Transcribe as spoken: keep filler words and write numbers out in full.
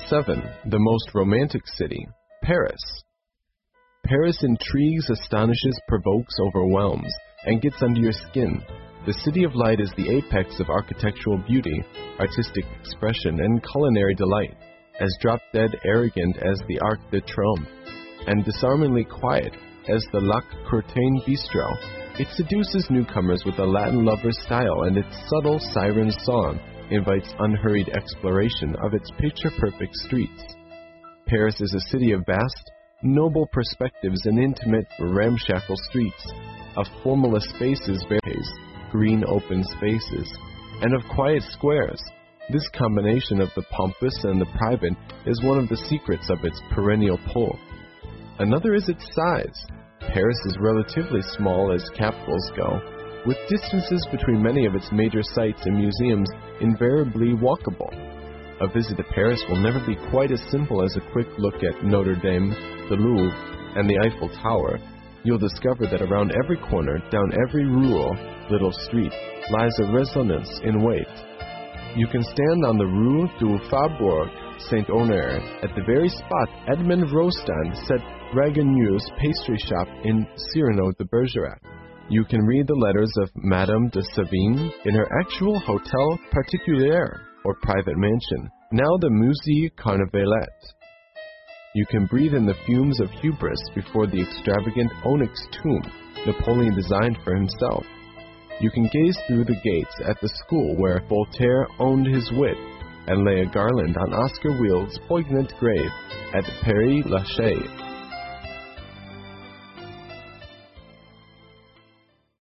seven. The most romantic city, Paris. Paris intrigues, astonishes, provokes, overwhelms, and gets under your skin. The City of Light is the apex of architectural beauty, artistic expression, and culinary delight, as drop-dead arrogant as the Arc de Triomphe, and disarmingly quiet as the Lac Courtain Bistro. It seduces newcomers with a Latin lover's style, and its subtle siren song invites unhurried exploration of its picture-perfect streets. Paris is a city of vast, noble perspectives and intimate, ramshackle streets, of formalist spaces, barricades, green open spaces, and of quiet squares. This combination of the pompous and the private is one of the secrets of its perennial pull. Another is its size. Paris is relatively small as capitals go, with distances between many of its major sites and museums invariably walkable. A visit to Paris will never be quite as simple as a quick look at Notre Dame, the Louvre, and the Eiffel Tower. You'll discover that around every corner, down every rue, little street, lies a resonance in wait. You can stand on the Rue du Faubourg Saint-Honoré at the very spot Edmond Rostand set Ragueneu's pastry shop in Cyrano de Bergerac. You can read the letters of Madame de Sévigné in her actual Hotel Particulier, or private mansion, now the Musée Carnavalet. You can breathe in the fumes of hubris before the extravagant onyx tomb Napoleon designed for himself. You can gaze through the gates at the school where Voltaire owned his wit, and lay a garland on Oscar Wilde's poignant grave at Père Lachaise.